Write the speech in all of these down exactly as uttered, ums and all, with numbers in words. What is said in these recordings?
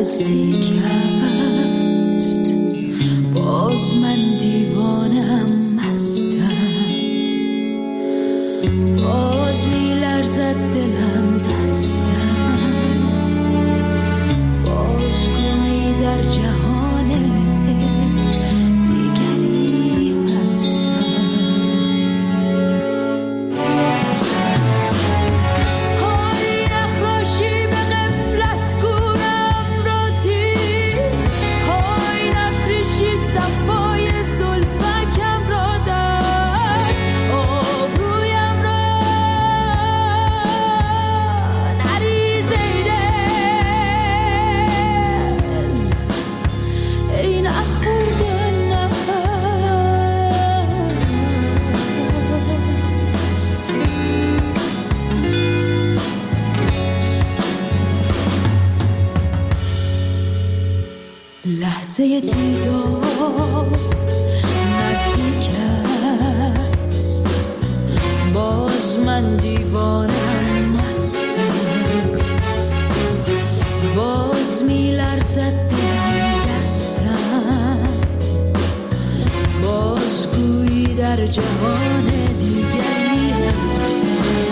نزدیک است، باز من دیوانم مستم، باز میلرزد دلم دستم، باز گویی در جهان دیگری هستم. های نخراشی به غفلت گورم را تیر، های نپریشی صفای زلفکم را دست، آبرویم را نریزه دل، ای نخورده نست. لحظه دیدار نزدیک است، باز من دیوانم مستم، باز میلرزد دلم دستم، باز گویی در جهان دیگری هستم.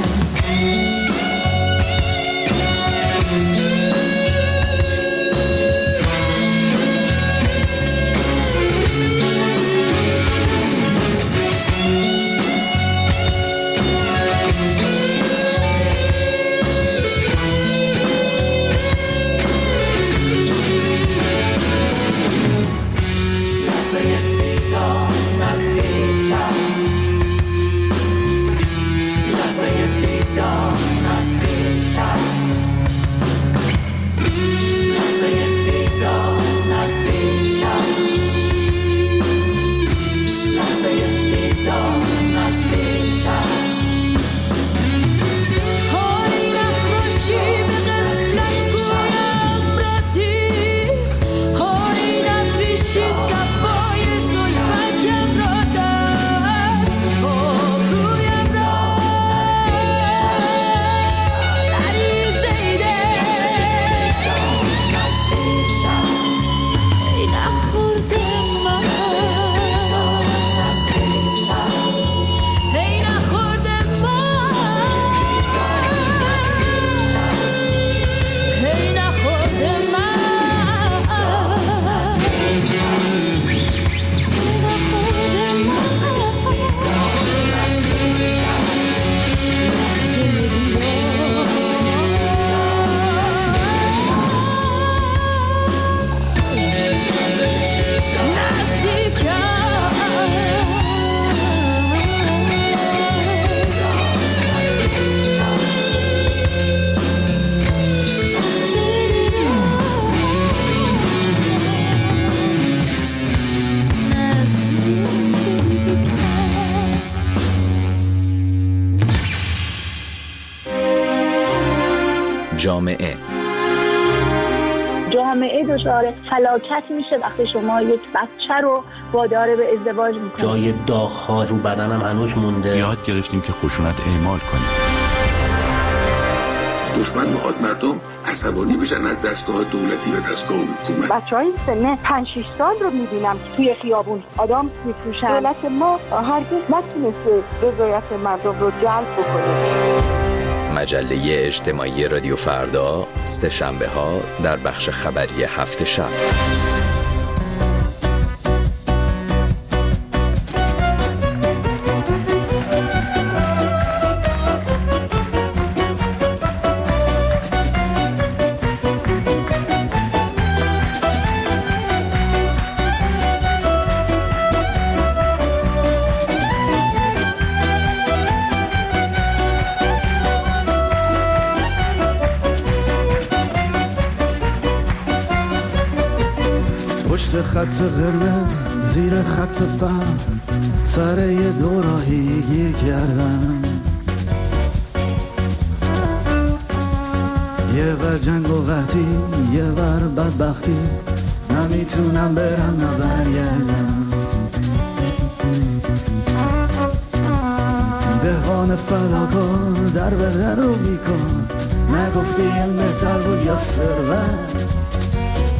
جامعه جامعه دچار فلاکت میشه وقتی شما یک بچه رو وادار به ازدواج میکنید. جای داغ‌ها رو بدنم هنوز مونده. یاد گرفتیم که خشونت اعمال کنیم. دشمن میخواد مردم عصبانی بشن از دستگاه دولتی و دستگاه حکومت. بچهای سن پنج شش سال رو میبینم توی خیابون آدم میفروشن. دولت ما هرگز نتونسته رضایت مردم رو جلب بکنه. مجله اجتماعی رادیو فردا، سه شنبه ها در بخش خبری هفت شب. پشت خط قرمز زیر خط فهم سر یه دوراهی گیر کردم، یه ور جنگ و قحطی یه ور بدبختی، نمیتونم برم نبرگردم. دهقان فداکار در به در رو بیکار، نگفتی علم تر بود یا ثروت،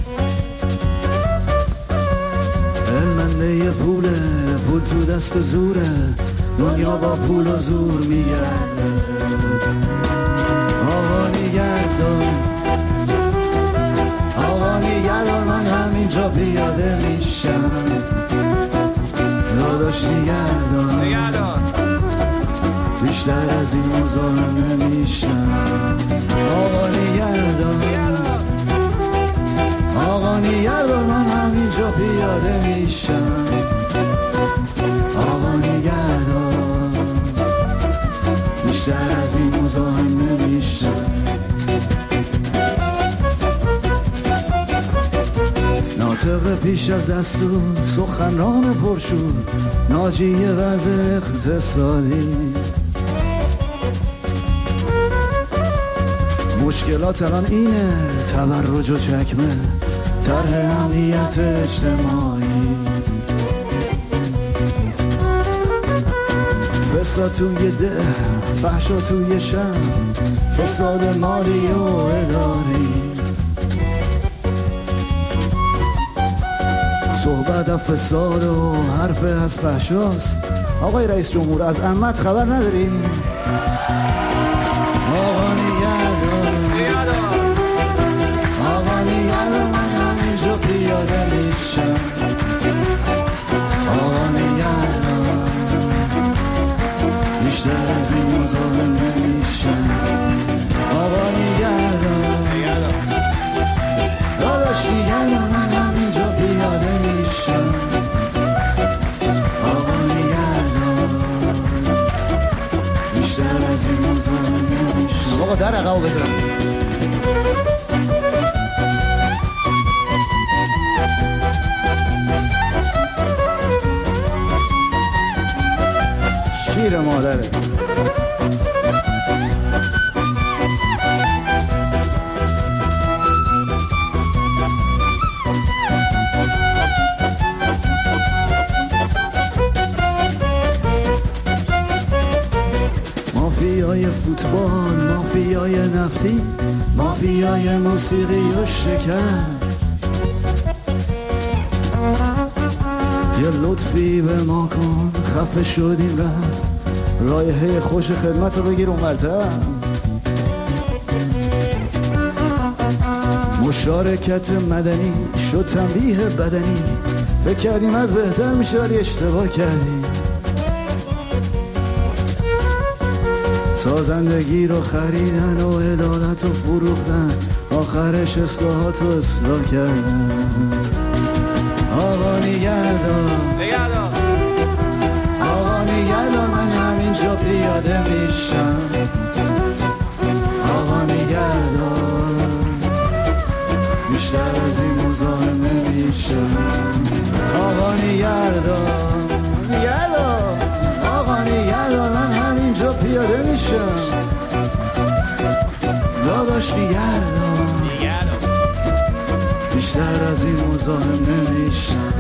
مسئله پوله، پول تو دست زوره، دنیا با پول و زور میگرده. آقا نگهدار، آقا نگهدار، من همینجا پیاده میشم. داداش نگهدار، بیشتر از این مزاحم نمیشم. آقا نگهدار، آقا نگهدار، من همینجا پیاده میشم. آقا نگهدار، بیشتر از این مزاحم نمیشم. ناطق پیش از دستور، سخنران پرشور، ناجی وضع اقتصادی. مشکلات الان اینه، تبرج و چکمه، طرح امنیت اجتماعی. فساد توی ده، فحشا توی شهر، فساد مالی و اداری. صحبت از فساد و حرف از فحشاست. آقای رئیس جمهور از عمت خبر نداری؟ آقا نگهدار، آقا نگهدار، من همینجا پیاده میشم. آقا نگهدار، بیشتر از این مزاحم نمیشم. آقا نگهدار، داداش نگهدار، من همینجا پیاده میشم. آقا نگهدار، بیشتر از این مزاحم نمیشم. آقا در عقب بزن. شیر مادره. مافیای فوتبال، مافیای نفتی، مافیای موسیقی و شکر. یه لطفی به ما کن، خفه شدیم رفت، رایحه خوش خدمت رو بگیر اونورتر. مشارکت مدنی شد تنبیه بدنی، فکر کردیم از بهتر میشه ولی اشتباه کردیم. سازندگی رو خریدن و عدالت رو فروختن، آخرش اصلاحات رو اصلاح کردن. آقا نگهدار، آقا نگهدار، من همینجا پیاده میشم. آقا نگهدار، بیشتر از این مزاحم نمیشم. آقا نگهدار، نگهدار، آقا نگهدار، من همینجا پیاده میشم. داداش نگهدار، بیشتر از این مزاحم نمیشم.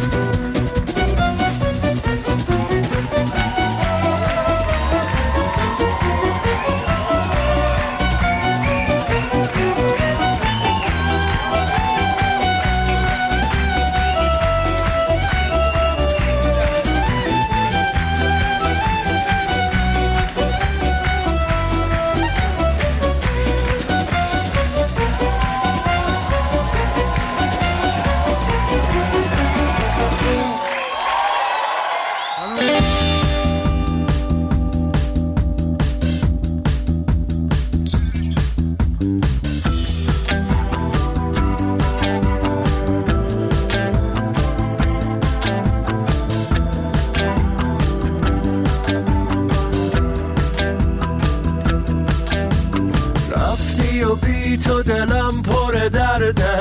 تو دلم پر درده،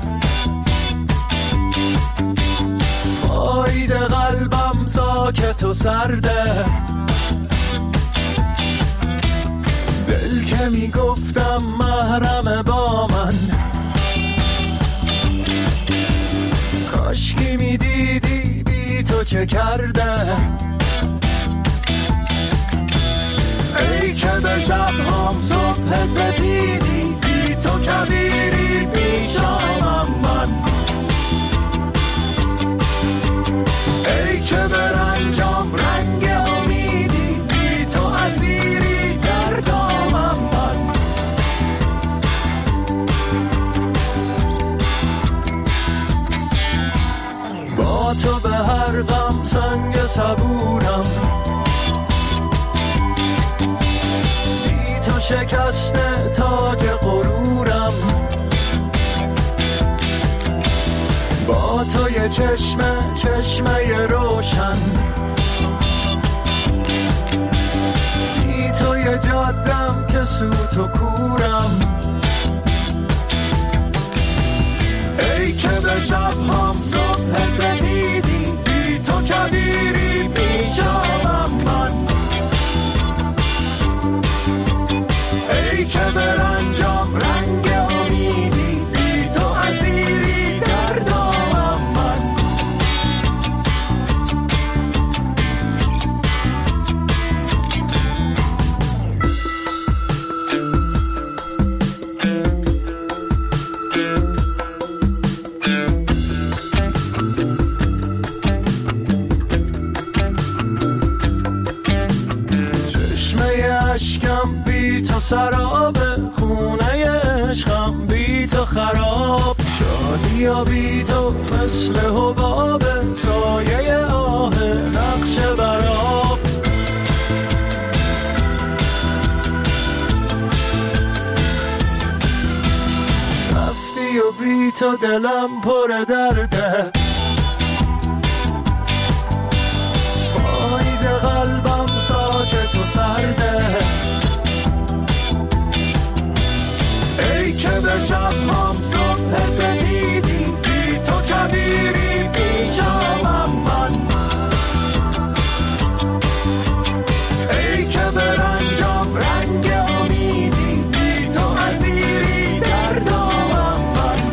پاییز قلبم ساکت و سرده. دل که میگفتم محرم با من، کاشکی میدیدی بی تو چه کرده. ای که به شبهام صبح سپیدی، بی تو کبیری پیشامم من. شکسته تاج غرورم، با توی چشمه چشمه روشن، بی توی جادم که سوت و کورم. ای که به شب هم صبح سپیدی، بی تو کبیری پیشامم من. ای که به رنجام رنگ امیدی، بی تو اسیری در دامم من. اشکم بی تو سراب، خونه عشقم بی تو خراب. شادی یا بی تو مثل حباب، سایه آه نقش براب. رفتی و بی تو دلم پر درده، پاییز قلبم ساکت و سرده. ای که به شب هم صبح سپیدی، بی تو کبیری پیشامم من. ای که به رنجام رنگ امیدی، بی تو اسیری در دامم من.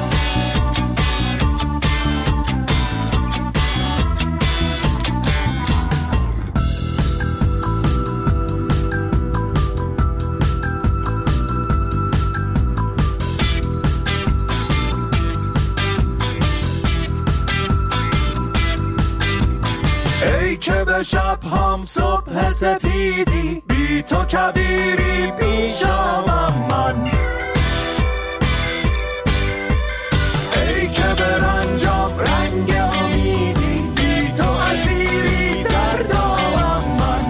ای که به شب هم صبح سپیدی، بی تو کبیری پیشامم من. ای که به رنجام رنگ امیدی، بی تو اسیری در دامم من.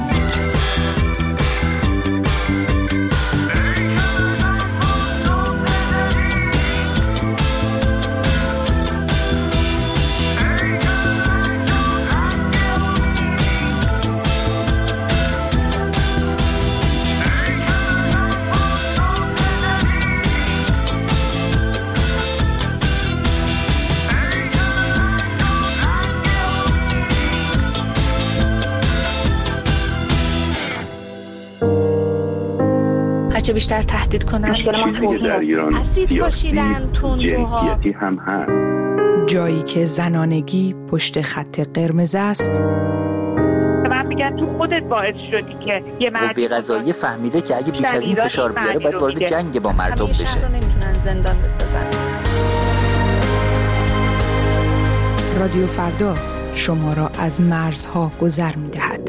هرچه بیشتر تهدید کنن در ایران اسید پاشیدن تندروها هم هست. جایی که زنانگی پشت خط قرمز است. من میگن تو خودت باعث شدی که یه مرد قوه قضاییه فهمیده که اگه بیش از این فشار بیاره باید وارد جنگ با مردم بشه. همیشه رو نمیتونن زندان بسازن. رادیو فردا شما را از مرزها گذر می‌دهد.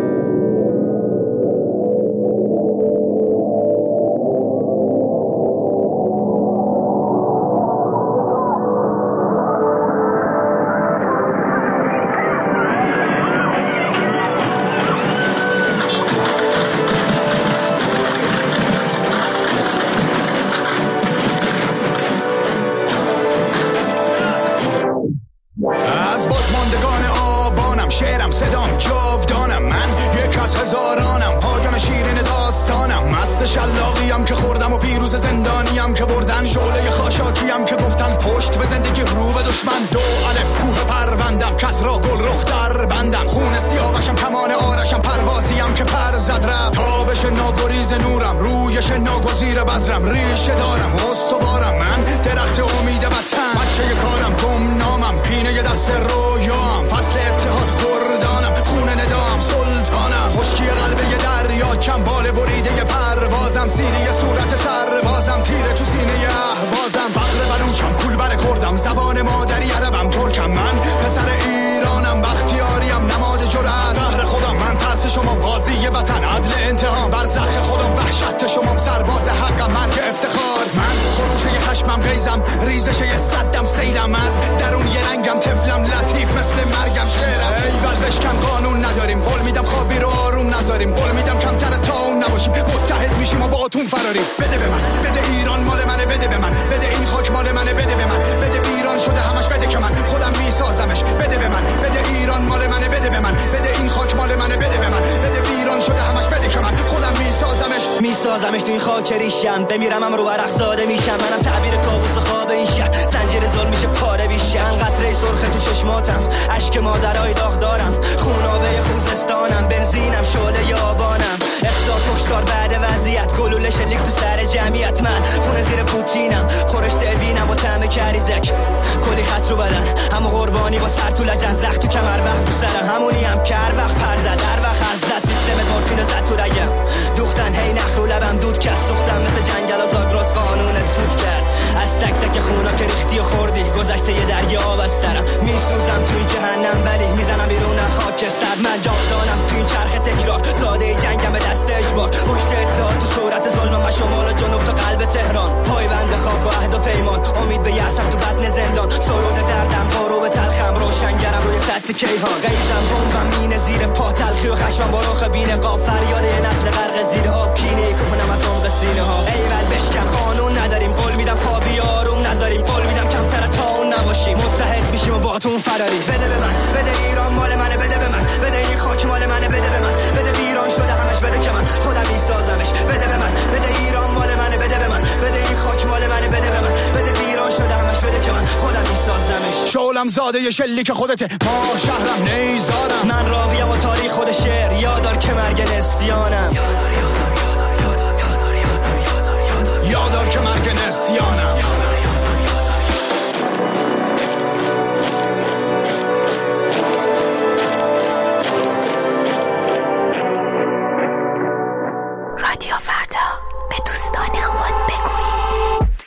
از بازماندگان آبانم، شعرم صدام جاودانم، من یک از هزارانم، پایان شیرین داستانم، مست شلاقیم که خوردم و پیروز زندانیم که بردن، شعله خاشاکیم که گفتن پشت به زندگی رو به دشمن. دو الف کوه پروندم، کس را گل رخ در بندم، خون سیاوشم کمان آرشم، پروازیم که پر زد رفت، تابش ناگریز نورم، رویش ناگزیر بذرم، ریشه دارم استوارم، من درخت امید وطن، بچه کارم گمنامم، پینه دست رویام، فصل اتحاد کردانم، خون ندام سلطانم، خشکی قلب یه دریا، کم بال بریده یه پروازم، سینه صورت سربازم، تیره تو سینه اهوازم، فقر بلوچم، کول بر کردم، زبان مادری عربم، ترکم، من پسر ایرانم، بختیاریم، نماد جرأت، قهر خودم، من ترس شما، قاضی وطن، عدل انتقام، برزخ خودم، وحشت شما، سرباز حقم، مرگ افتخار، من خروش یه خشم چشمم غیزم ریزش یه صدم سیلم از درون یه رنگم طفلم لطیف مثل مرگم شعرم ایول بشکن قانون نداریم قول میدم خوابی رو آروم نذاریم قول میدم کمتر تا اون نباشیم متحد میشیم و با اتون فراریم بده به من بده ایران مال منه بده به من بده این خاک مال منه بده به من بده ایران شده همش بده که من خودم میسازمش بده به من بده ایران مال منه بده به من بده این خاک مال منه بده به من بده ایران شده همش بده که من خودم میسازمش میسازمش تو این خاک ریشم بمیرم هم رو ورق زاده میشم منم تعبیر کابوس و خواب این شهر زنجیر ظلم میشه پاره بیشم قطره سرخ تو چشماتم اشک مادرای داغ دارم خونابه خوزستانم بنزینم شعله یابانم اختار کشتار بعد وضعیت گلوله شلیک تو سر جمعیت من خونه زیر پوتینم خورش دلبینم و طعم کریزک کلی خط رو بدن همو قربانی با سر تو لجن زخ تو کمر وقت تو سرم همونی هم کر وقت پر زد در وقت حرف زد سیستم مورفین زد تو رگم دوختن هی نخ رو لبم دود کرد سوختم مثل جنگل و زاگرس قانونت فوت کرد از تک تک خونا که ریختی و خوردی گذشته یه دریا آب از سرم میسوزم توی جهنم ولی میزنم بیرون خاکستر من جاودانم توی چرخ تکرار زاده جنگم به دست اجبار پشت اتحاد تو صورت ظلمم و شمال و جنوب تا قلب تهران پایبند خاک و عهد و پیمان امید به یأسم تو بطن زندان سرود دردم غروب تلخم روشنگرم روی سطح کیهان غیظم بمبم مینه زیر پا تلخی و خشمم با رخ بی نقاب فریاد یه نسل غرق زیر آب کینه کنم از عمق سینه ها ایول بشکن قانون نداریم قول میدم خوابی آروم نذاریم قول میدم کمتر تا اون نباشیم متحد میشیم و با تو فراری بده به من بده ایران مال منه بده به من بده این خاک مال منه بده به من بده ایران شده همش بده که من خودم میسازمش بده به من بده ایران مال منه بده به من بده این خاک مال منه بده به من بده ایران شده همش بده که من خودم میسازمش شعلم زاده ی شلیک خودته ما شهرم نیزارم من راویم و تاریخ خود شعر یادار که مرگ نسیانم یادار که مرگ نسیانم رادیو فردا به دوستان خود بگویید.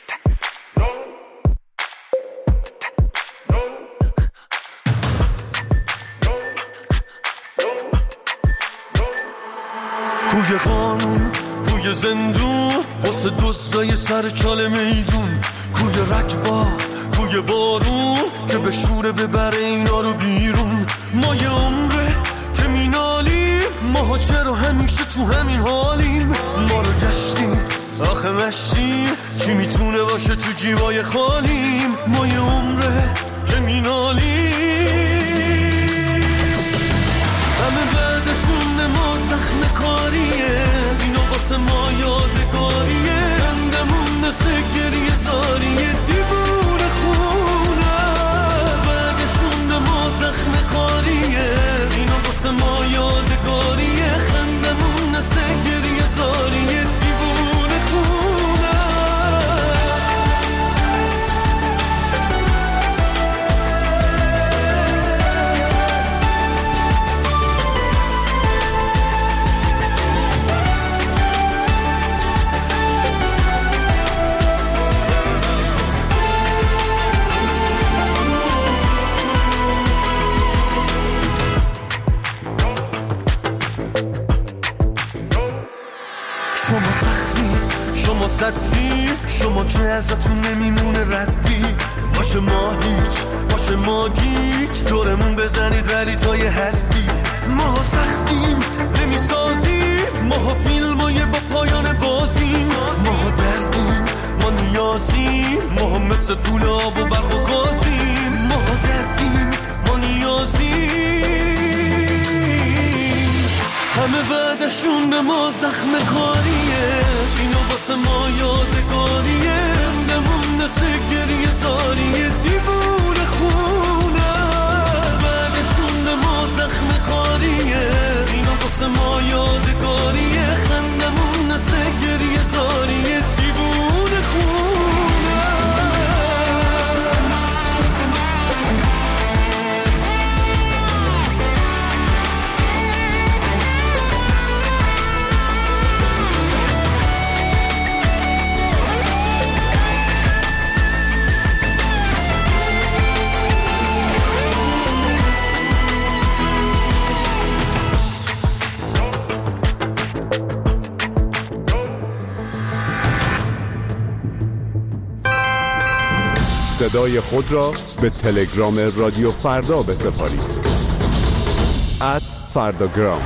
کوی قانون کوی زندون واسه دوستای سر چاله میدون کوی رکبا کوی بارون که به شوره ببره اینا رو بیرون ما یه عمره که مینالیم ما چرا همیشه تو همین حالیم ما رو گشتیم آخه مشتیم کی میتونه باشه تو جیبای خالیم ما یه عمره که مینالیم همه بعدشون ما زخم کاریه اینو واسه ما یادگاریه خندمون مثل گریه زاریه دیوونه خونه بعدشون ما زخم کاریه اینو واسه ما یادگاریه خندمون مثل گریه زاریه دیوونه خونه شما سختی شما صدی شما که ازتون نمیمونه ردی باشه ما هیچ باشه ما گیج دورمون بزنید ولی تا یه حدی ما سختیم نمیسازیم ما فیلمای با پایان بازیم ما دردیم ما نیازیم ما مثل طول آب و برق و گازیم ما دردیم ما نیازیم همه بعدشون به ما زخم کاریه اینو واسه ما یادگاریه رندمون مثل گریه زاریه دیوونه خونه بعدشون به ما زخم کاریه اینو واسه ما یادگاریه خندمون مثل گریه زاریه دیوونه خونه صدای خود را به تلگرام رادیو فردا بسپارید. ات فرداگرام.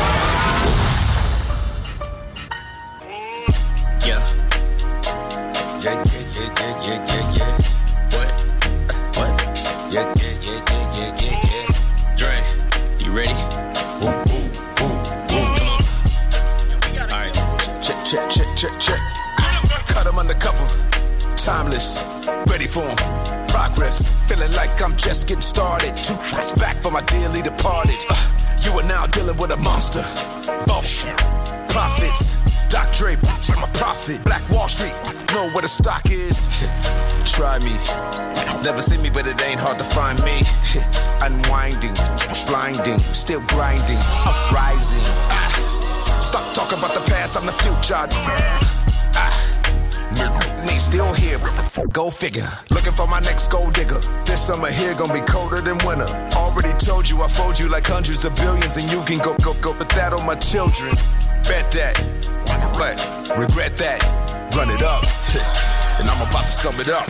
Timeless, ready for progress. Feeling like I'm just getting started. Two months back for my dearly departed. Uh, you are now dealing with a monster. Oh, profits. Doc Dre, I'm a prophet. Black Wall Street, know where the stock is. Try me. Never see me, but it ain't hard to find me. Unwinding, blinding, still grinding, uprising. Ah, stop talking about the past, I'm the future. Ah. Me still here, go figure. Looking for my next gold digger. This summer here gonna be colder than winter. Already told you I fold you like hundreds of billions, and you can go, go, go. Put that on my children. Bet that, but regret that. Run it up, and I'm about to sum it up.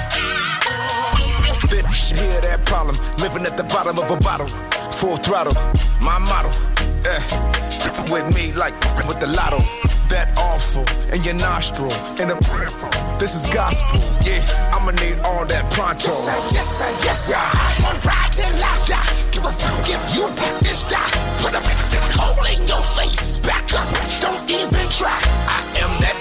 Hear that problem, living at the bottom of a bottle. Full throttle, my motto. Eh, with me like with the lotto. That awful in your nostril, in a peripheral. This is gospel, yeah. I'ma need all that pronto. Yes sir, yes sir, yes sir. I'm on ride till I die. Give a fuck if you bitch die. Put a hole in your face. Back up, don't even try. I am that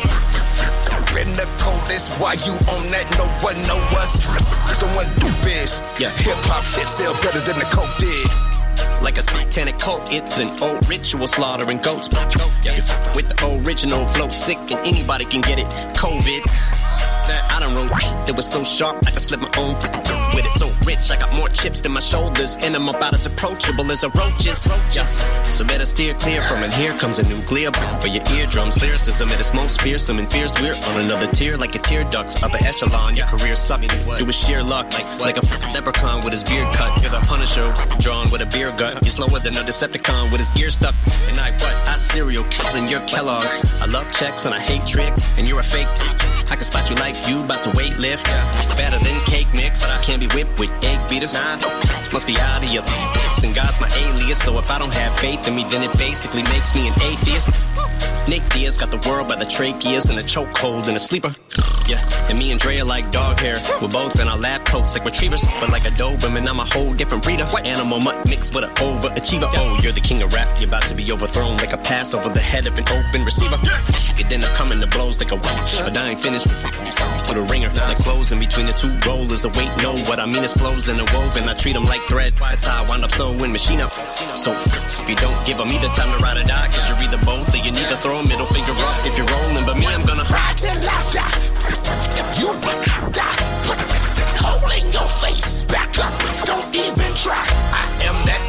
in the coldest. Why you on that? No one know us. Someone do biz. Yeah, hip hop shit sell better than the coke did. Like a satanic cult, it's an old ritual slaughtering goats. Yeah, with the original flow, sick and anybody can get it. COVID. That I done wrote that was so sharp I could slip my own with it. So rich, I got more chips than my shoulders, and I'm about as approachable as a roach's. Yes, so better steer clear from it. Here comes a nuclear bomb for your eardrums. Lyricism at its most fearsome and fierce. We're on another tier like a tear ducts. Upper echelon, your career sucked. It was sheer luck, like like a leprechaun with his beard cut. You're the Punisher, drawn with a beer gut. You're slower than a Decepticon with his gear stuck. And I what? I serial killing your Kellogg's. I love checks and I hate tricks, and you're a fake. I can spot you like you about to weight lift. Better than cake mix. I can't be whipped with egg beaters. Nah, must be out of your and God's my alias. So if I don't have faith in me, then it basically makes me an atheist. Nick Diaz got the world by the tracheas and a chokehold and a sleeper. Yeah, and me and Dre are like dog hair. We're both in our lab coats like retrievers, but like a Doberman, I'm a whole different breeder. Animal mutt mixed with an overachiever. Oh, you're the king of rap. You're about to be overthrown like a pass over the head of an open receiver. It then I'm coming to blows like a witch, but I ain't finished with a ringer. Like clothes in between the two rollers. A weight, no, what I mean is flows and a woven. I treat them like thread. That's how I wind up sewing machine up. So if you don't give them either time to ride or die, cause you're either both or you need to throw a middle finger up if you're rolling. But me, I'm gonna ride till I die. If you die, put a hole in your face. Back up, don't even try. I am that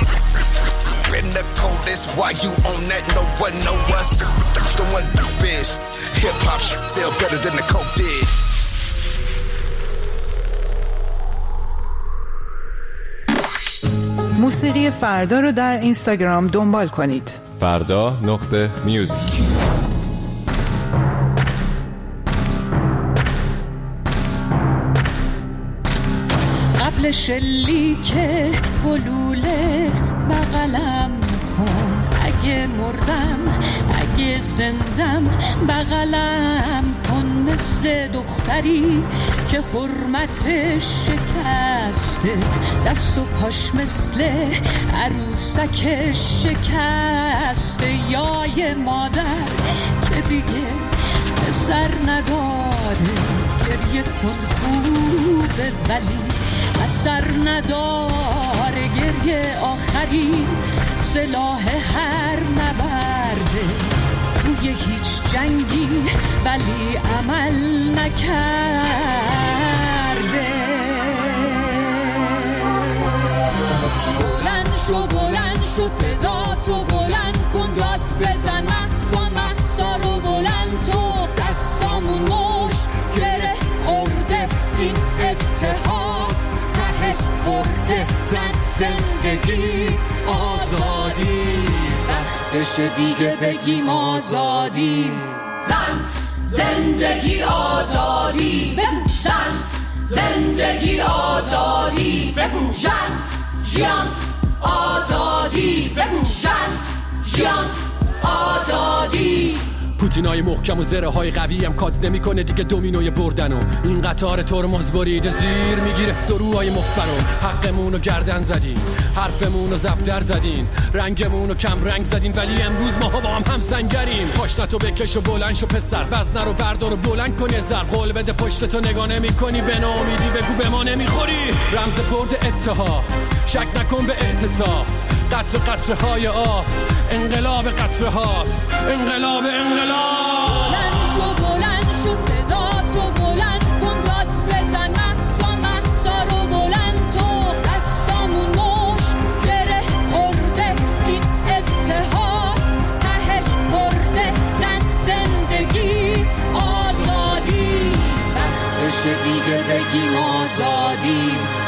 in the coldest. Why you on that? No one know us. The one do biz. Hip hop sell better than the coke did. موسیقی فردا رو در اینستاگرام دنبال کنید. فردا نقطه میوزیک. قبل شلیک گلوله بغلم کن، اگه مردم اگه زندم بغلم کن، مثل دختری که حرمتش شکسته، دست و پاش مثل عروسکش شکسته، یا یه مادر که دیگه پسر نداره، گریه کن خوبه ولی اثر نداره، گریه آخری سلاح هر نبرده، توی هیچ جنگی ولی عمل نکرده. بلند شو بلند شو صدا تو بلند کن، داد بزن مقصا مقصا رو بلند تو، دستامون مشت گره خورده این اتحاد تهش برده، زن زندگی آزادی، وقتش دیگه بگیم آزادی، زن زندگی آزادی، زن زندگی آزادی بگو جان جان آزادی بگو جان جان آزادی. پوتینای محکم و زره های قوی هم کات نمی کنه دیگه دومینوی بردن و این قطار ترمز بریده زیر میگیره دروهای مفبرو. حقمون رو گردن زدین، حرفمون رو زبدر زدین، رنگمون رو کم رنگ زدین، ولی امروز ما با هم هم سنگریم. پاشنتو بکش و بلند شو پسر، وزنه رو بردار و بلند کن زر، قول بده پشتتو نگاه نمی کنی، به ناامیدی بگو به ما نمیخوری. رمز برد اتحاد، شک نکن به اعتصاب، قطر قطره های آب، انقلاب قطره هاست، انقلاب انقلاب. بلند شو بلند شو صدا تو بلند کن، داد بزن مقصا مقصا رو بلند تو، دستامون مشت گره خورده این اتحاد، تهش برده زن زندگی آزادی. وقتش دیگه بگیم آزادی،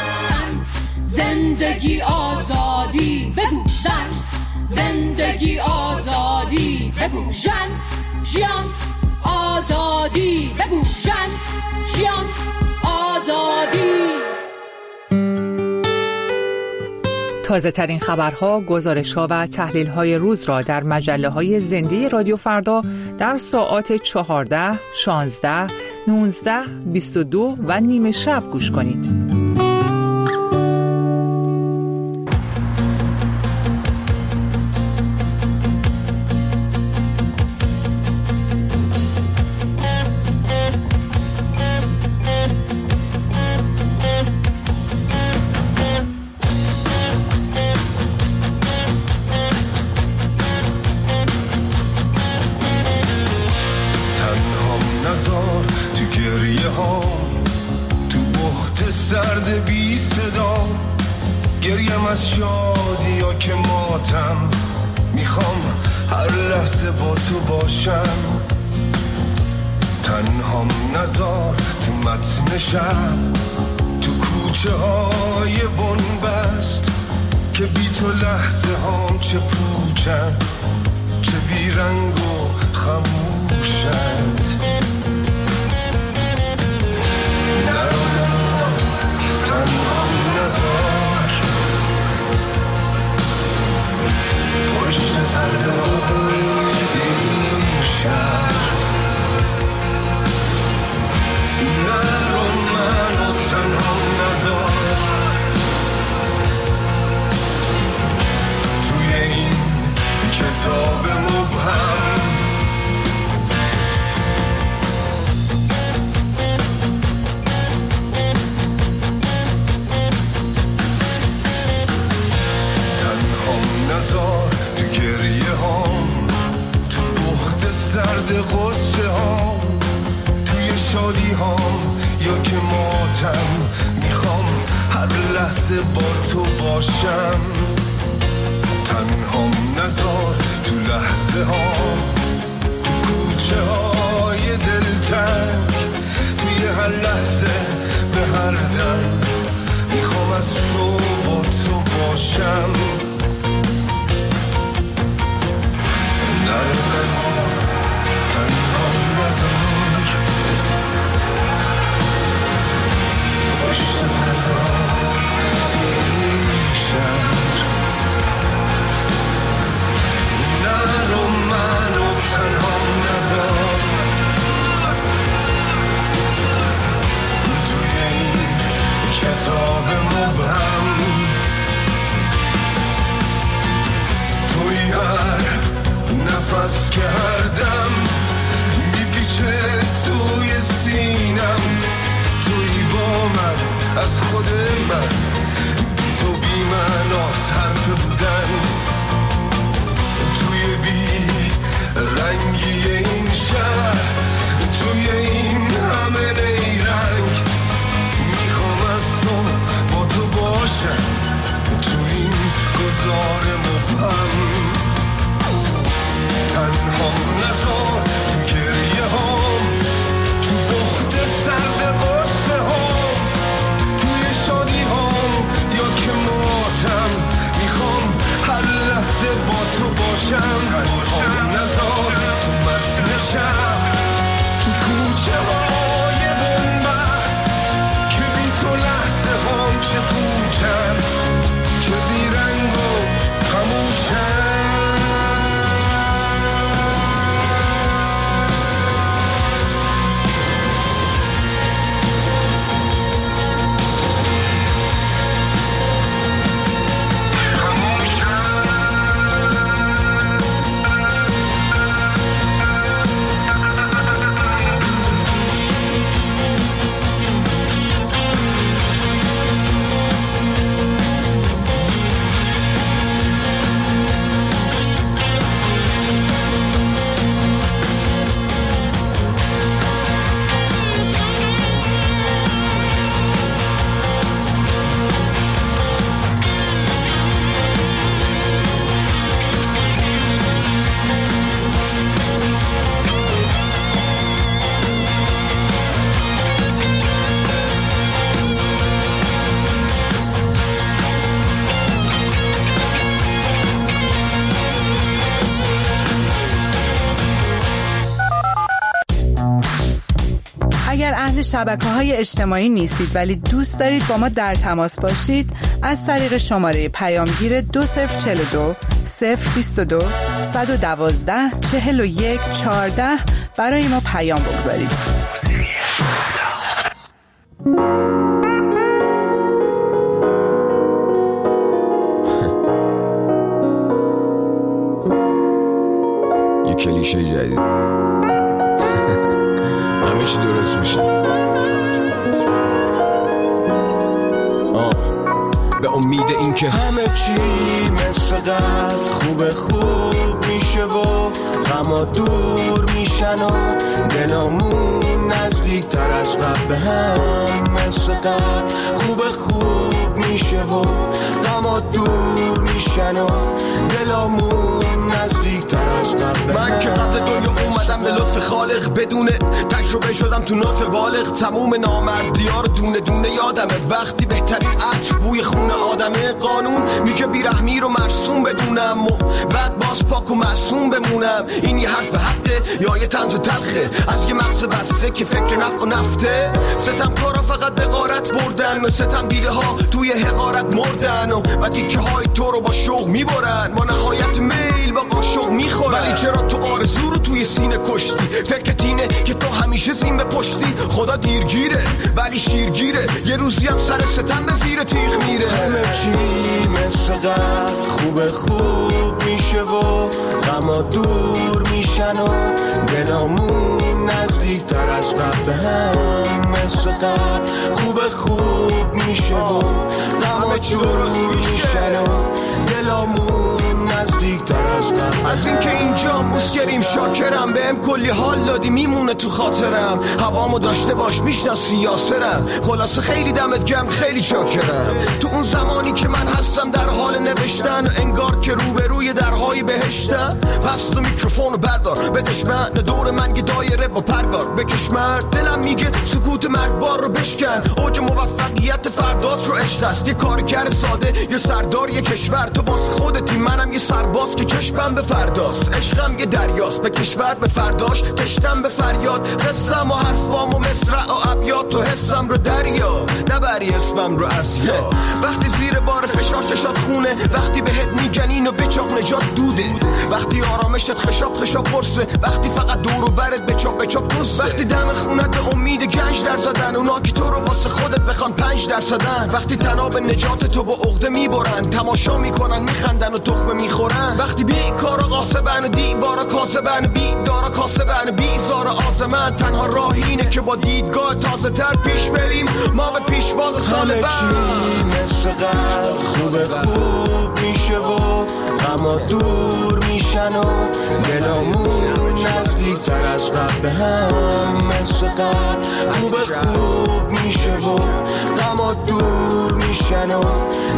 زندگی آزادی بگو زن، زندگی آزادی بگو جان جان آزادی بگو جان جان آزادی. تازه ترین خبرها، گزارش‌ها و تحلیل‌های روز را در مجله‌های زنده رادیو فردا در ساعات چهارده، شانزده، نوزده، بیست و دو و نیمه شب گوش کنید. سرد بی صدا گریم از شادی یا که ماتم، میخوام هر لحظه با تو باشم. تنهام نزار تو متن شب، تو کوچه های بنبست، که بی تو لحظه هام چه پوچن، چه بی رنگ و خموشند. تنهام نزار پشت پرده این شهر، نرو منو تنهام نزار توی این کتاب مبهم. نزار تو گریه هام، تو بخت سرد غصه هام، توی شادی هام یا که ماتم، میخوام هر لحظه با تو باشم. تنهام نزار تو لحظه هام، تو کوچه های دلتنگ، توی هر لحظه به هر دم، میخوام از تو با تو باشم. تنهام نزار پشت پرده این شهر، نرو منو تنهام نزار اگر اهل شبکه‌های اجتماعی نیستید ولی دوست دارید با ما در تماس باشید، از طریق شماره پیامگیر دو صفر چهل و دو صفر بیست و دو صد و دوازده چهل و یک چهارده برای ما پیام بگذارید. یه کلیشه جدید همه چی درست میشه. آه. به امید این که همه چی مثل قبل خوب خوب میشه و غما دور میشن و دلامون نزدیک تر از قبل به هم مثل قبل خوب خوب میشه و غما دور میشن و دلامون نزدیک تر از قبل. من که قبل دنیا اومدم به لطف خالق بدون تجربه شدم تو ناف بالغ. تموم نامردی ها رو دونه دونه یادمه. وقتی بهترین عطر بوی خون آدمه. قانون میگه بیرحمی رو مرسوم بدونم و بعد باز پاک و معصوم بمونم. این یه حرف حقه یا یه طنز تلخه از یه مغز بسته که فکر نفع و نفته. ستم کارا فقط به غارت بردن و ستم دیده ها توی حقارت مردن و و تیکه های تو رو با شوق میبرن. با نهایت میل با قاشق میخورن. ولی چرا تو آرزو رو توی سینه کشتی؟ فکرت اینه که تو همیشه زین به پشتی. خدا دیرگیره ولی شیرگیره. یه روزی هم سر ستم به زیر تیغ میره. همه چی مثل قبل خوب خوب میشه و غما دور میشن و دلامون نزدیک تر از قبل هم مثل قبل خوب خوب میشه و غما دور میشن و دلامون نزدیک تر از قبل. از این که اینجا مسکریم شاکرم. بهم کلی حال دادی میمونه تو خاطرم. هوامو داشته باش میشناسی یاسرم. خلاصه خیلی دمت گرم خیلی چاکرم. تو اون زمانی که من هستم در حال نوشتن انگار که روبروی درهای بهشتم. پس تو میکروفونو بردار بدش من دور من یه دایره با پرگار بکش مرد. دلم میگه سکوت مرگبار رو بشکن. اوج موفقیت فردات رو عشق است. یه کارگر ساده یه سردار یه کشور. تو باز خودتی منم یه سرباز که چشمم به فرداست. عشقم یه دریاست به کشور به فرداش کشتم به فریاد. قصم و حرفام و مصرع و ابیات تو حسم رو دریا نبری اسمم رو اسیا. وقتی زیر بار فشار چشات خونه. وقتی بهت میگنین و بچاق نجات دوده. وقتی آرامشت خشاب خشاب برسه. وقتی فقط دور و برت بچاق بچاق دوسته. وقتی دم خونت امید گنج در زدن. اونا که تو رو واسه خودت بخوان پنج در زدن. وقتی تناب نجات تو با عقده میبرن. تماشا میکنن میخندن و تخمه میخورن. وقتی بی کارا قاسبن و دیوارا کاسبن. بی دارا کاسبن بیزار آزمن. تنها راه اینه که با دیدگاه تازه تر پیش بریم. ما به پیشواز سال بعد. همه چی مثل قبل خوب خوب میشه و غما دور میشن و دلامون نزدیک تر از قبل هم مثل قبل خوب خوب میشه و غما دور میشن و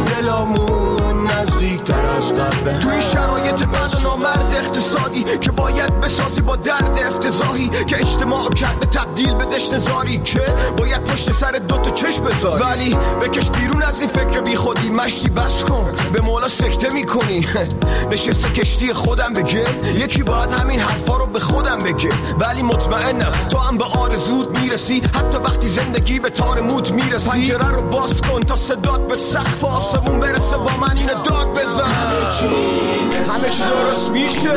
دلامون نزدیک تر از قبل هم. توی شرایط بد و نامرد اقتصادی که باید بسازی با درد افتضاحی که اجتماع کرده تبدیل به دشت زاری که باید پشت سر دوتا چشم بذاری. ولی بکش بیرون از این فکر بی خودی. مشتی بس کن به مولا سکته میکنی. نشسته کشتی خودم بگه. یکی باید همین حرفا رو به خودم بگه. ولی مطمئنم تو هم به آرزوت میرسی. حتی وقتی زندگی به تار موت میرسی. پنجره رو باز کن تا صدات به سقف آسمون برسه. با من اینو داد بزن. همه چی درست میشه.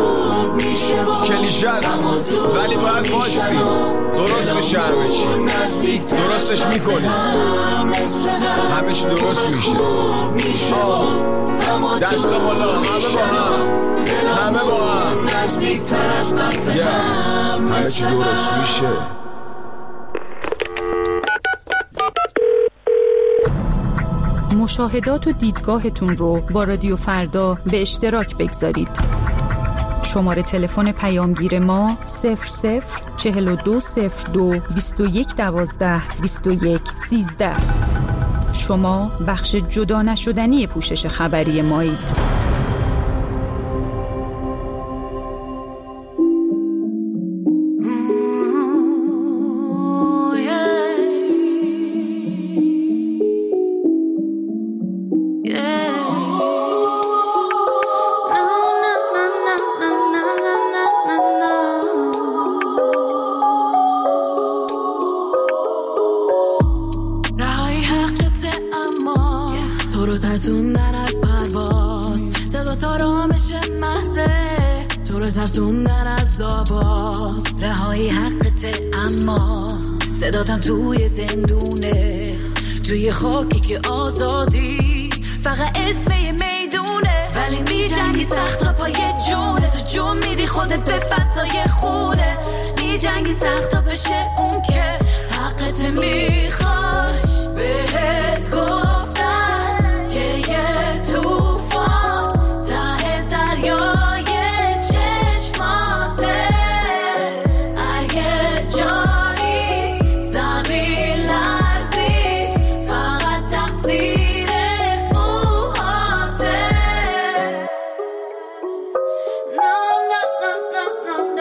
کلیشه ولی باید باشی. درست میشه همه چی. درستش میکنی. همه چی درست میشه. دست بالا همه با هم. همه با هم همه چی درست میشه. مشاهدات و دیدگاهتون رو با رادیو فردا به اشتراک بگذارید. شماره تلفن پیامگیر ما صفر صفر چهل و دو صفر دو بیست و یک دوازده بیست و یک سیزده. شما بخش جدا نشدنی پوشش خبری مایید. ترسوندن از پرواز، صدا تا رامش محضه تو رو ترسوندن از آواز. رهایی حقته اما صداتم توی زندونه، توی خاکی که آزادی فقط اسم یه میدونه. ولی می جنگی سخت تا پای جونه، تو جون میدی خودت به فضای خونه. می جنگی سخت تا بشه اون که حقت میخواش. بهت گفتن که یه توفان ته دریای چشماته. اگه جایی زمین لرزی فقط تقصیر موهاته. No, no, no, no, no,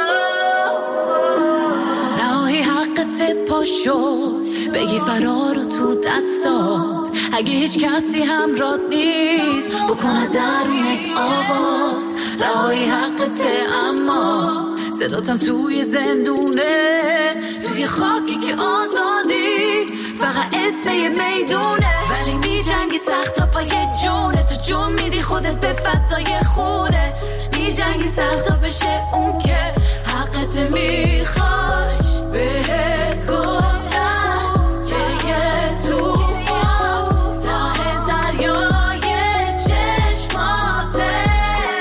no. رهایی حقت پاشو بگی فرار رو تو دستات. اگه هیچ کسی همراه نیست بکنه درونت آواز. رهایی حقته اما صداتم توی زندونه، توی خاکی که آزادی فقط اسم یه میدونه. ولی می جنگی سخت تا پای جونه، تو جون میدی خودت به فضای خونه. می جنگی سخت تا بشه اون که حقت میخواش. بهت گفتم که یه توفان ته دریای چشماته.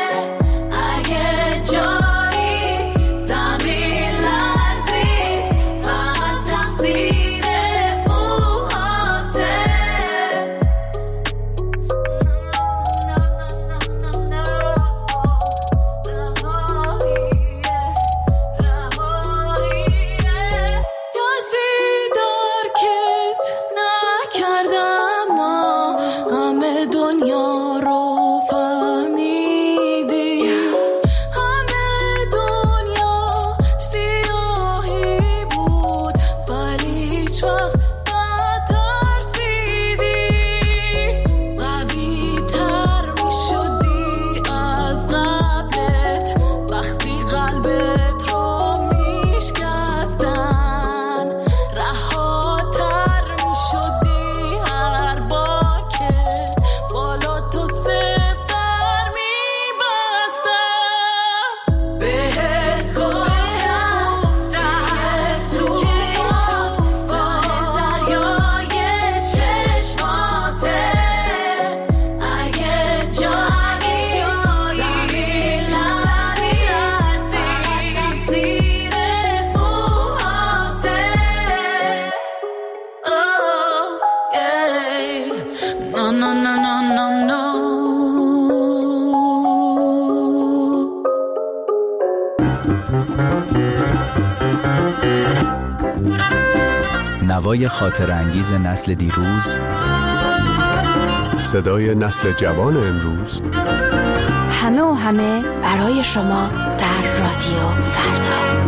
اگه جایی زمین لرزی فقط تقصیر موهاته. نوای خاطر انگیز نسل دیروز، صدای نسل جوان امروز، همه و همه برای شما در رادیو فردا.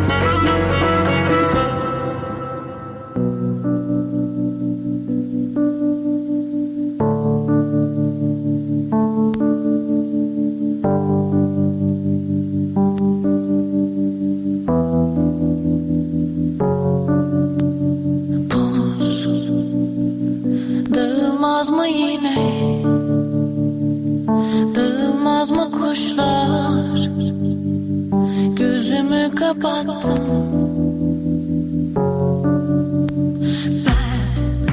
Kapattım. Ben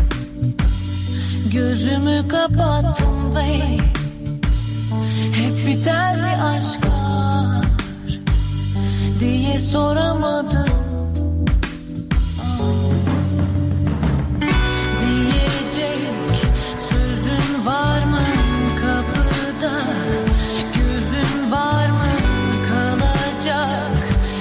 gözümü kapattım ve hep biter bir aşk var diye soramadım. Diyecek sözün var mı kapıda? Gözün var mı kalacak?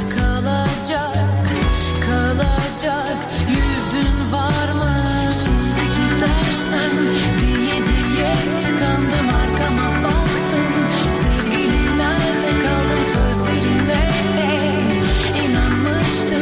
Kalacak yüzün var mı? Şimdi gidersen diye diye tıkandım, arkama baktım. Sevgilim nerede kaldın sözlerine? İnanmıştım.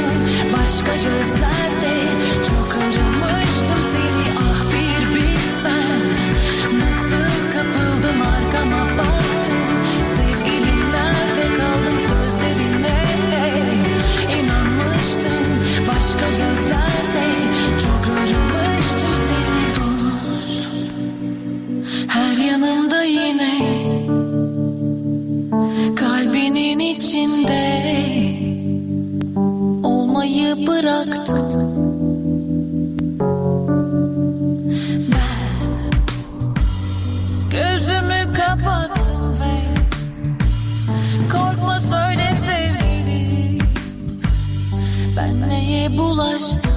bulaştı.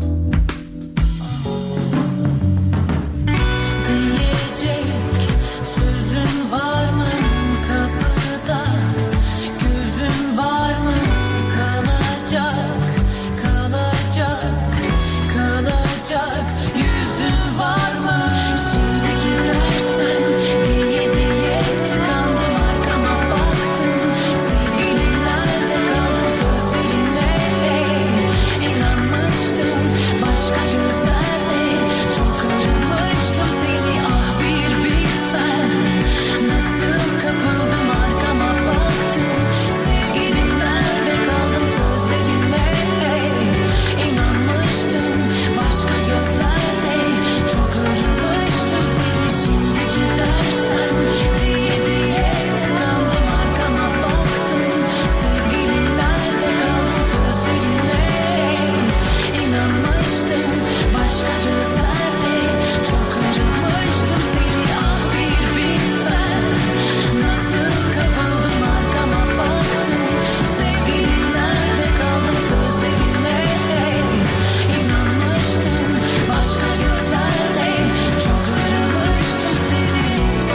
Diyecek sözün var mı kapıda? Gözün var mı? Kalacak, kalacak, kalacak. Yüzün var mı? Şimdi gidersen diye diye tıkandım, arkama baktım. Sevgilim nerede kaldı sözlerine? İnanmıştım başka gözlerde, çok aramıştım seni, ah bir bilsen. Nasıl kapıldım, arkama baktım. Sevgilim nerede kaldı sözlerine? İnanmıştım başka gözlerde, çok aramıştım seni. Şimdi gidersen diye diye tıkandım, arkama baktım. Sevgilim nerede kaldı sözlerine? İnanmıştım başka gözlerde, çok aramıştım seni, ah bir bilsen. Nasıl kapıldım, arkama baktım. Sevgilim nerede kaldı sözlerine? İnanmıştım başka gözlerde, çok aramıştım seni.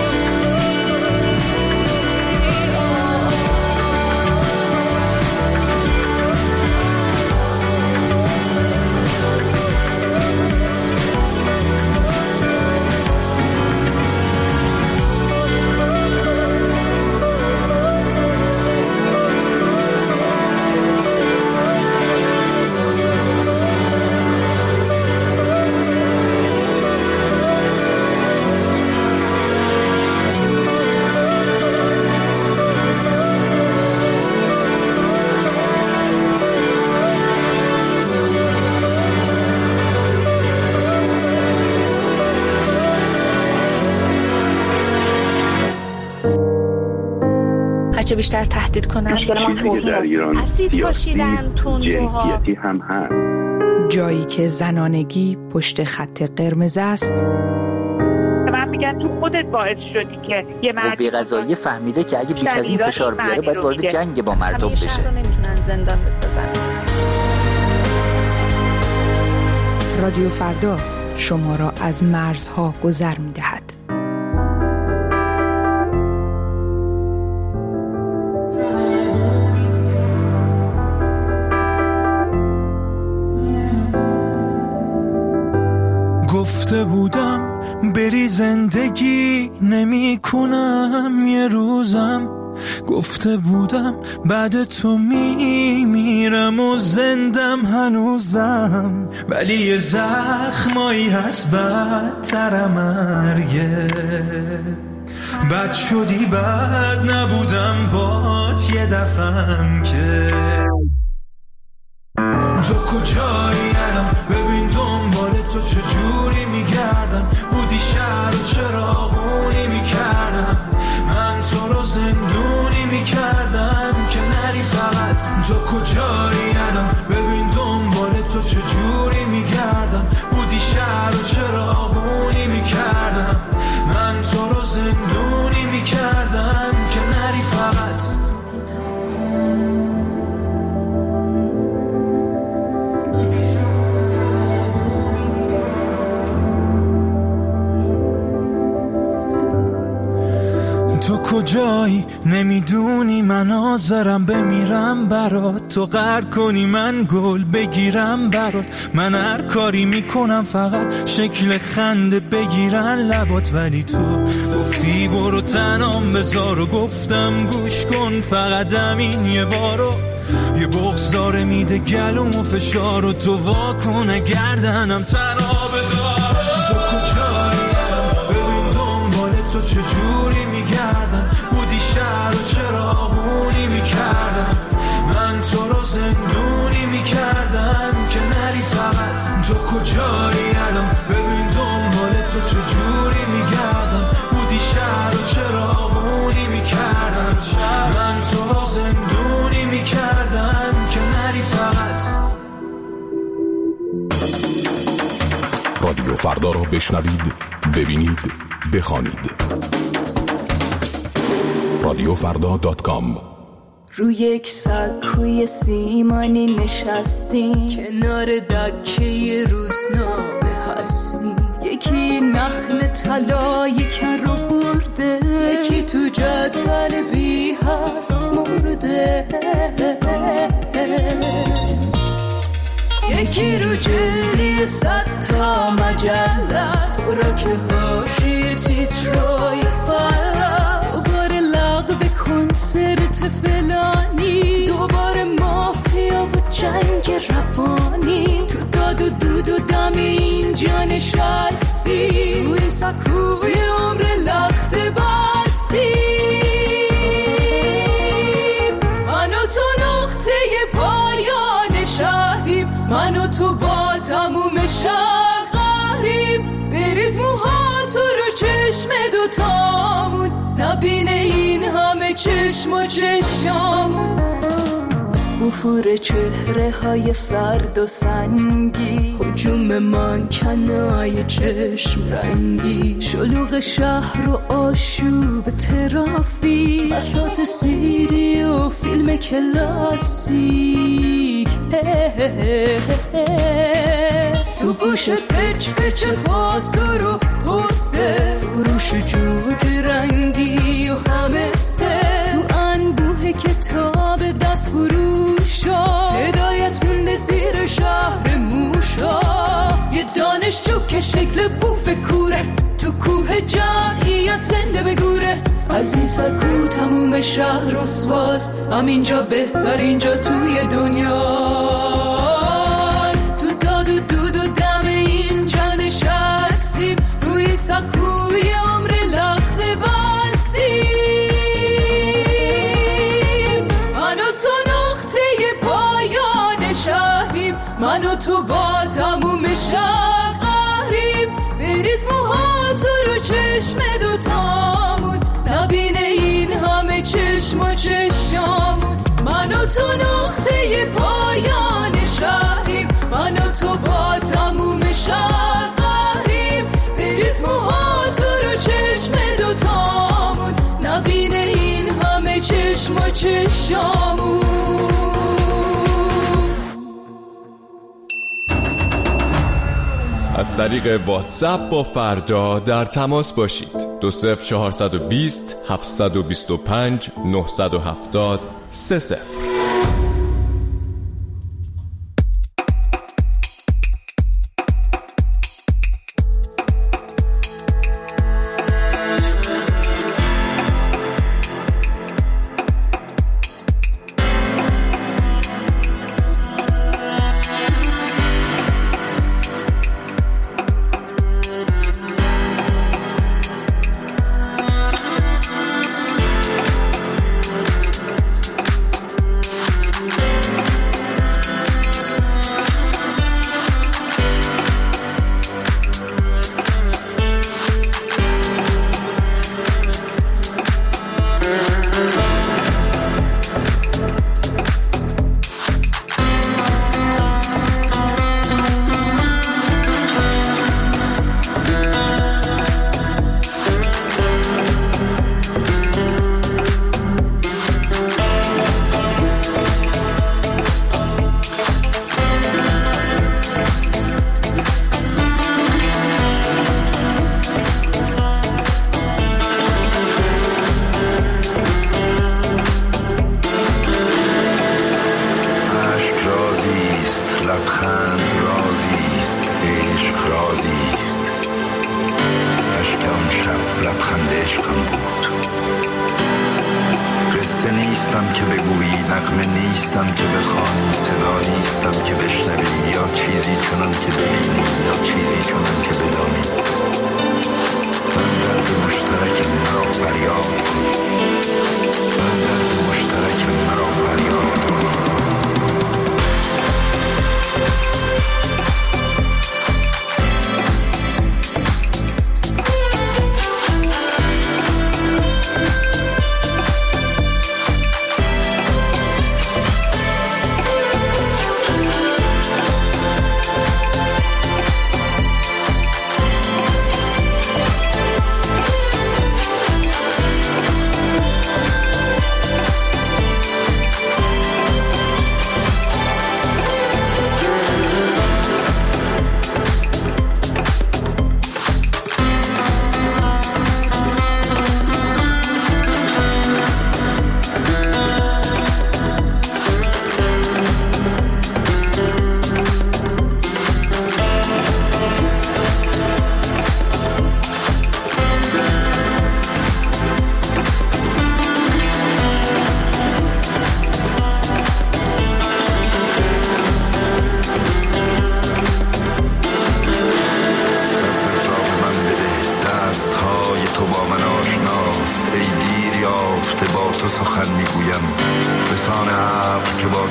هرچه بیشتر تهدید کنن، چیزی که در ایران اسید پاشیدن تندروها، جنسیتی هم هست. جایی که زنانگی پشت خط قرمز است. من میگن تو خودت باعث شدی که یه مرد قوه قضاییه فهمیده که اگه بیش از این فشار بیاره باید وارد جنگ با مردم همه بشه. شهر رو نمیتونن زندان بسازن. رادیو فردا شما را از مرزها گذر می‌دهد. گفته بودم بری زندگی نمی کنم یه روزم، گفته بودم بعد تو می میرم و زندم هنوزم، ولی یه زخمایی هست بدتر مرگه. بد شدی بد نبودم بات یه دفعم که تو کجایی الان؟ ببین دنبال تو چجوری میگردم، بودی شهر و چراغونی میکردم، من تو رو زندونی میکردم که نری فقط. تو کجایی الان؟ ببین دنبال تو چجوری میگردم، بودی شهر و چراغونی میکردم، من تو رو زندونی میکردم که نری فقط. تو کجایی نمیدونی من حاضرم بمیرم برات، تو قهر کنی من گل بگیرم برات، من هر کاری میکنم فقط شکل خنده بگیرن لبات، ولی تو گفتی برو تنام بذار و گفتم گوش کن فقط همین یه بارو، یه بغض داره میده گلوم و فشار و تو واکنه گردنم تنها بدار. تو کجایی ببین دنبال تو چجوری میگردم، بودی شهر و چراغونی میکردم، من تو رو زندونی میکردم که نری فقط. تو کجایی الان؟ ببین دنبال تو چجوری میگردم، بودی شهر و چراغونی میکردم، من تو رو زندونی میکردم که نری فقط. رادیو فردا رو بشنوید، ببینید، بخوانید. رادیو فردا دات کام روی یک سکوی سیمانی نشستیم، کنار دکه روزنامه هستیم. یکی نخل طلای کر رو برده، یکی تو جدول بی حرف مرده، یکی رو جلدی صد تا مجله، خوراک حاشیه تیترای فلس، دوباره لغو کنسرت فلانی، دوباره مافیا و جنگ روانی. تو داد و دود و دم اینجا نشستی، توی سکوی عمر لخت بستی. من و تو نقطه پایان شهریم، من و تو با تموم شهر قهریم. بریز موها تو رو چشم دوتامون، نبینه این همه چشم و چشمامون. افور چهره های سرد و سنگی، هجوم منکنای چشم رنگی، شلوغ شهر و آشوب ترافیک، بساط سیدی و فیلم کلاسیک. تو گوشت پچ پچ پاسور و پسته، فروش جوجه رنگی و همسته، تو انبوه کتاب دست فروشا، هدایت مونده زیر شهر موشا. یه دانشجو که شکل بوف کوره، تو کوه جمعیت زنده بگوره. از این سکو تموم شهر رسواست، همینجا بهترین جا توی دنیاست. تو داد و دود و دم اینجا نشستیم، روی سکوی عمر لخت بستیم. من و تو نقطه پایان شهریم، من و تو با تموم شهر قهریم. بریز موها تو رو چشم دوتامون، نبینه این همه چشم و چشمامون. من و تو نقطه پایان شهریم، من و تو با تموم شهر قهریم. بریز موها تو رو چشم دوتامون، نبینه این همه چشم و چشمامون. از طریق واتساپ با فردا در تماس باشید. دو صفر چهارصد و بیست هفتصد و بیست و پنج نهصد و هفتاد سه صفر.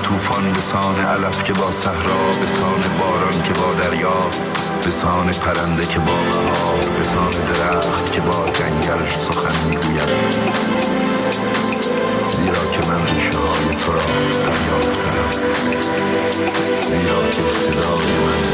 طوفان، به سان علف که با صحرا، به سان باران که با دریا، به سان پرنده که با بهار، به سان درخت که با جنگل سخن میگوید. زیرا که من ریشه های تو را دریافتم، زیرا که صدای من